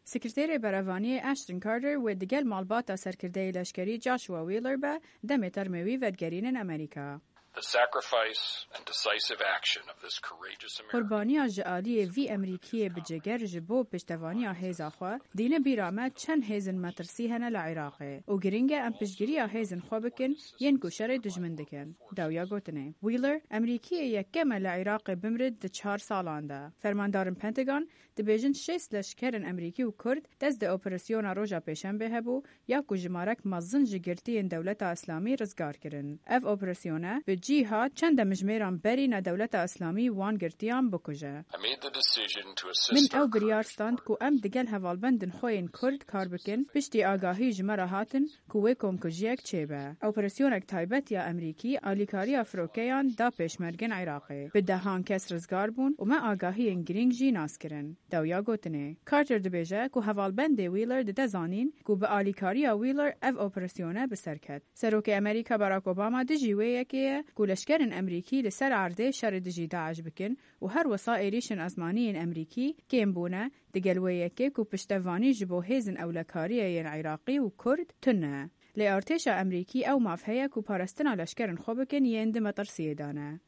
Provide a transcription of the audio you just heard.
سکرتیر برافانی اشتن کارتر و دگل مالباتا سرکرده لشکری جاشوا ویلر به دم ترموی ودگرین امریکا. The sacrifice and decisive action of this courageous American. قربانی جعالی وی امریکی بجگر جبو پشتوانی هیزا خو دین بیرامت چند هیزن مترسی هنه لعراق و گرینگ ام پشگیری هیزن خو بکن ین گوشر دجمن دکن داویا گوتنه ویلر امریکی یکم لعراق بمرد د 4 سالان ده فرماندارن پنتاگون د بیژن 6 لشکرن امریکی و کرد دست د اپراسیون روجا پیشنبه هبو یا کوجمارک مزن جگرتی دولت اسلامی رزگار کرن اف اپراسیونه جهاد چند مجمران برین دولت اسلامی وان گرتیان بکجه. من او بریارستاند کو ام دگل هوالبندن خوین کرد کار بکن پشتی آگاهی جمره هاتن کو وکم کجیک چیبه. اپراسیونک تایبت یا امریکی آلیکاری افروکیان دا پیشمرگن عراقی. به دهان کس رزگار بون و ما آگاهی انگرینگ جی ناس کرن. داویا گوتنه. کارتر دبیجه کو هوالبند ویلر ده زانین کو به آلیکاری ویلر اف اپراسیونه بسرکت. سروک امریکا باراک اوباما دجیوه یکیه لشکرن امریکی لسر عرضه شر دجی داعش بکن و هر وسائریشن ازمانی امریکی کم بونه دگلویه که کو پشتوانی جبو هیزن اولکاریه عراقی و کرد تنه. لی ارتش امریکی او مافهیه کو پارستنا لشکرن خوبکن یند مطرسیه دانه.